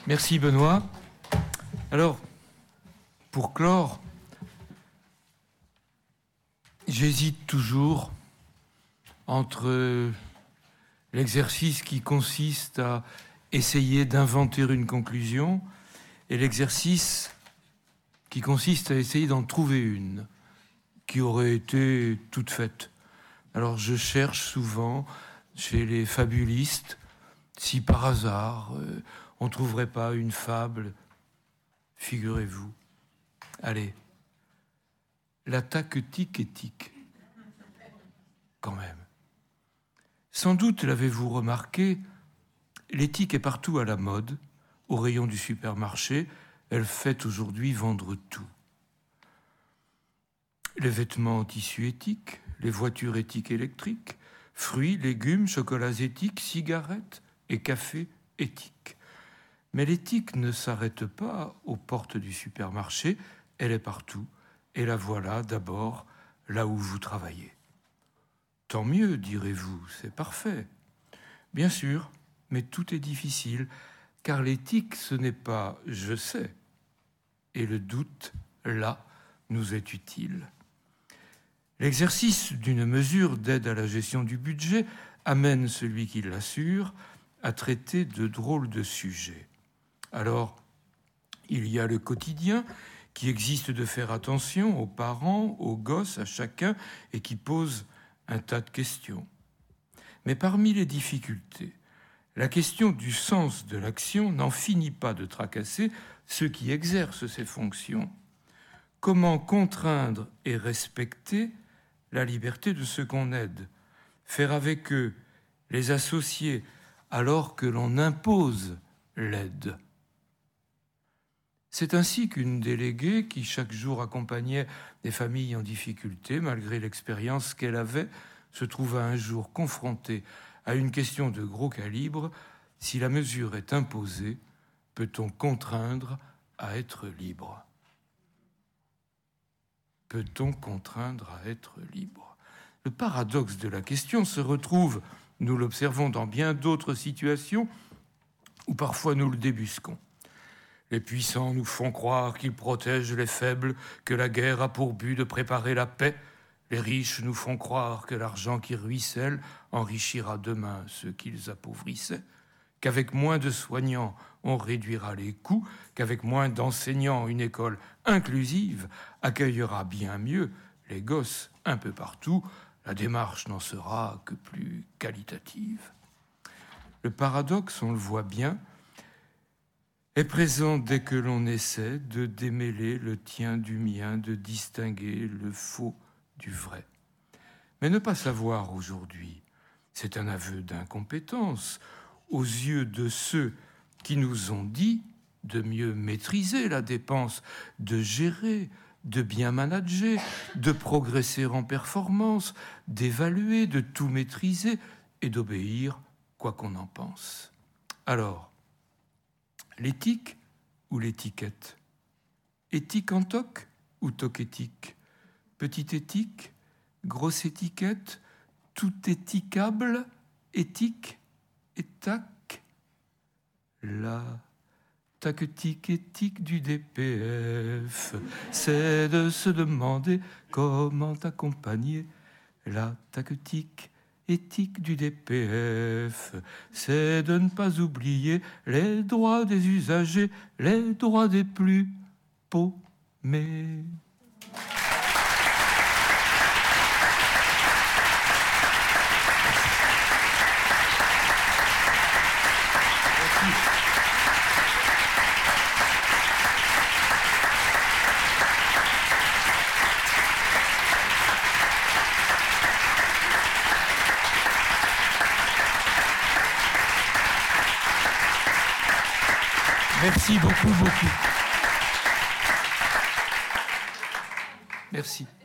Merci Benoît. Alors, pour clore, j'hésite toujours entre l'exercice qui consiste à essayer d'inventer une conclusion et l'exercice qui consiste à essayer d'en trouver une qui aurait été toute faite. Alors je cherche souvent chez les fabulistes si par hasard on ne trouverait pas une fable. Figurez-vous. Allez, la taquetique éthique. Quand même. Sans doute l'avez-vous remarqué, l'éthique est partout à la mode, au rayon du supermarché. Elle fait aujourd'hui vendre tout. Les vêtements en tissu éthique, les voitures éthiques électriques, fruits, légumes, chocolats éthiques, cigarettes et café éthiques. Mais l'éthique ne s'arrête pas aux portes du supermarché, elle est partout. Et la voilà d'abord là où vous travaillez. Tant mieux, direz-vous, c'est parfait. Bien sûr, mais tout est difficile, car l'éthique, ce n'est pas « je sais ». Et le doute, là, nous est utile. L'exercice d'une mesure d'aide à la gestion du budget amène celui qui l'assure à traiter de drôles de sujets. Alors, il y a le quotidien qui existe de faire attention aux parents, aux gosses, à chacun, et qui pose un tas de questions. Mais parmi les difficultés, la question du sens de l'action n'en finit pas de tracasser ceux qui exercent ces fonctions. Comment contraindre et respecter la liberté de ceux qu'on aide? Faire avec eux, les associer, alors que l'on impose l'aide. C'est ainsi qu'une déléguée qui chaque jour accompagnait des familles en difficulté, malgré l'expérience qu'elle avait, se trouva un jour confrontée à une question de gros calibre. Si la mesure est imposée, peut-on contraindre à être libre? Peut-on contraindre à être libre? Le paradoxe de la question se retrouve, nous l'observons dans bien d'autres situations, où parfois nous le débusquons. Les puissants nous font croire qu'ils protègent les faibles, que la guerre a pour but de préparer la paix. Les riches nous font croire que l'argent qui ruisselle enrichira demain ceux qu'ils appauvrissaient, qu'avec moins de soignants, on réduira les coûts, qu'avec moins d'enseignants, une école inclusive accueillera bien mieux les gosses un peu partout. La démarche n'en sera que plus qualitative. Le paradoxe, on le voit bien, est présent dès que l'on essaie de démêler le tien du mien, de distinguer le faux du vrai. Mais ne pas savoir aujourd'hui, c'est un aveu d'incompétence aux yeux de ceux qui nous ont dit de mieux maîtriser la dépense, de gérer, de bien manager, de progresser en performance, d'évaluer, de tout maîtriser et d'obéir quoi qu'on en pense. Alors, l'éthique ou l'étiquette? Éthique en toc ou toc éthique? Petite éthique? Grosse étiquette? Tout éthicable? Éthique? Étac? La taquetique éthique du DPF, c'est de se demander comment accompagner. La taquetique éthique du DPF, c'est de ne pas oublier les droits des usagers, les droits des plus paumés. Merci beaucoup. Merci.